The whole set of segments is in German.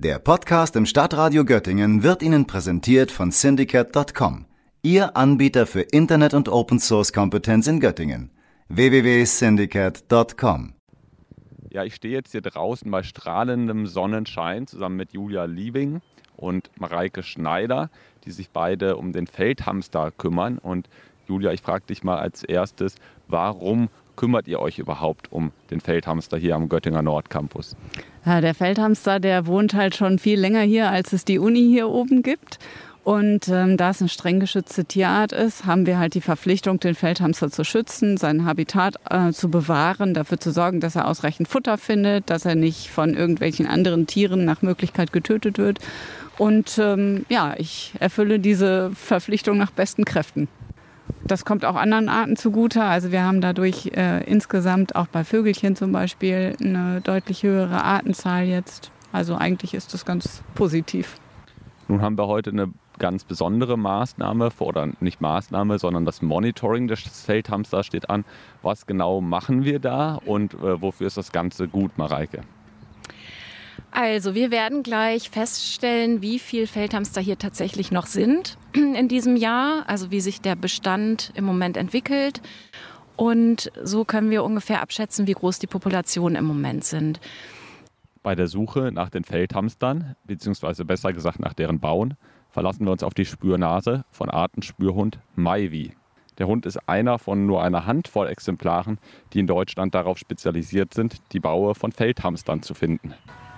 Der Podcast im Stadtradio Göttingen wird Ihnen präsentiert von Syndicate.com, Ihr Anbieter für Internet- und Open-Source-Kompetenz in Göttingen. www.syndicate.com. Ja, ich stehe jetzt hier draußen bei strahlendem Sonnenschein zusammen mit Julia Liebing und Mareike Schneider, die sich beide um den Feldhamster kümmern. Und Julia, ich frage dich mal als erstes, warum kümmert ihr euch überhaupt um den Feldhamster hier am Göttinger Nordcampus? Ja, der Feldhamster, der wohnt halt schon viel länger hier, als es die Uni hier oben gibt. Und da es eine streng geschützte Tierart ist, haben wir halt die Verpflichtung, den Feldhamster zu schützen, sein Habitat zu bewahren, dafür zu sorgen, dass er ausreichend Futter findet, dass er nicht von irgendwelchen anderen Tieren nach Möglichkeit getötet wird. Und ich erfülle diese Verpflichtung nach besten Kräften. Das kommt auch anderen Arten zugute. Also wir haben dadurch insgesamt auch bei Vögelchen zum Beispiel eine deutlich höhere Artenzahl jetzt. Also eigentlich ist das ganz positiv. Nun haben wir heute eine ganz besondere Maßnahme, oder nicht Maßnahme, sondern das Monitoring des Feldhamsters steht an. Was genau machen wir da und wofür ist das Ganze gut, Mareike? Also wir werden gleich feststellen, wie viele Feldhamster hier tatsächlich noch sind in diesem Jahr, also wie sich der Bestand im Moment entwickelt. Und so können wir ungefähr abschätzen, wie groß die Populationen im Moment sind. Bei der Suche nach den Feldhamstern, beziehungsweise besser gesagt nach deren Bauen, verlassen wir uns auf die Spürnase von Artenspürhund Maivi. Der Hund ist einer von nur einer Handvoll Exemplaren, die in Deutschland darauf spezialisiert sind, die Baue von Feldhamstern zu finden.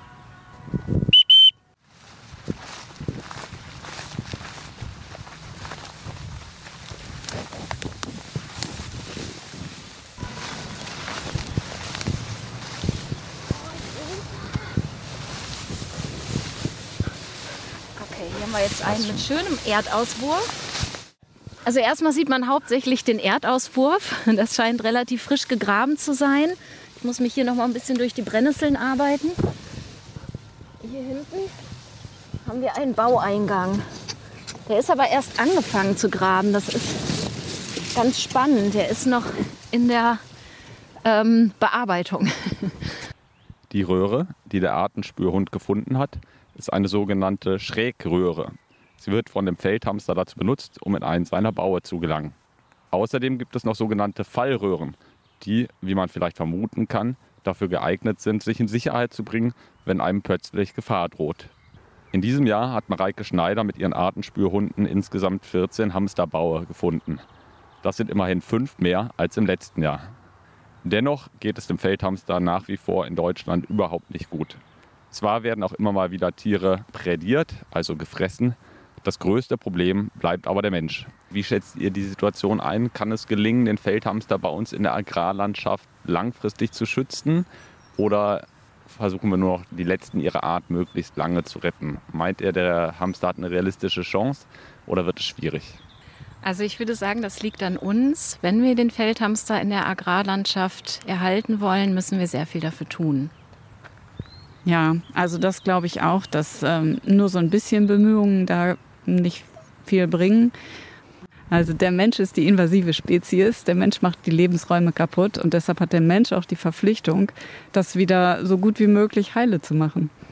Okay, hier haben wir jetzt einen mit schönem Erdauswurf. Also erstmal sieht man hauptsächlich den Erdauswurf. Das scheint relativ frisch gegraben zu sein. Ich muss mich hier noch mal ein bisschen durch die Brennnesseln arbeiten. Hier hinten haben wir einen Baueingang. Der ist aber erst angefangen zu graben. Das ist ganz spannend. Der ist noch in der Bearbeitung. Die Röhre, die der Artenspürhund gefunden hat, ist eine sogenannte Schrägröhre. Sie wird von dem Feldhamster dazu benutzt, um in einen seiner Baue zu gelangen. Außerdem gibt es noch sogenannte Fallröhren, die, wie man vielleicht vermuten kann, dafür geeignet sind, sich in Sicherheit zu bringen, wenn einem plötzlich Gefahr droht. In diesem Jahr hat Mareike Schneider mit ihren Artenspürhunden insgesamt 14 Hamsterbaue gefunden. Das sind immerhin 5 mehr als im letzten Jahr. Dennoch geht es dem Feldhamster nach wie vor in Deutschland überhaupt nicht gut. Zwar werden auch immer mal wieder Tiere prädiert, also gefressen. Das größte Problem bleibt aber der Mensch. Wie schätzt ihr die Situation ein? Kann es gelingen, den Feldhamster bei uns in der Agrarlandschaft langfristig zu schützen? Oder versuchen wir nur noch die letzten ihrer Art möglichst lange zu retten? Meint ihr, der Hamster hat eine realistische Chance oder wird es schwierig? Also ich würde sagen, das liegt an uns. Wenn wir den Feldhamster in der Agrarlandschaft erhalten wollen, müssen wir sehr viel dafür tun. Ja, also das glaube ich auch, dass nur so ein bisschen Bemühungen da nicht viel bringen. Also der Mensch ist die invasive Spezies, der Mensch macht die Lebensräume kaputt und deshalb hat der Mensch auch die Verpflichtung, das wieder so gut wie möglich heile zu machen.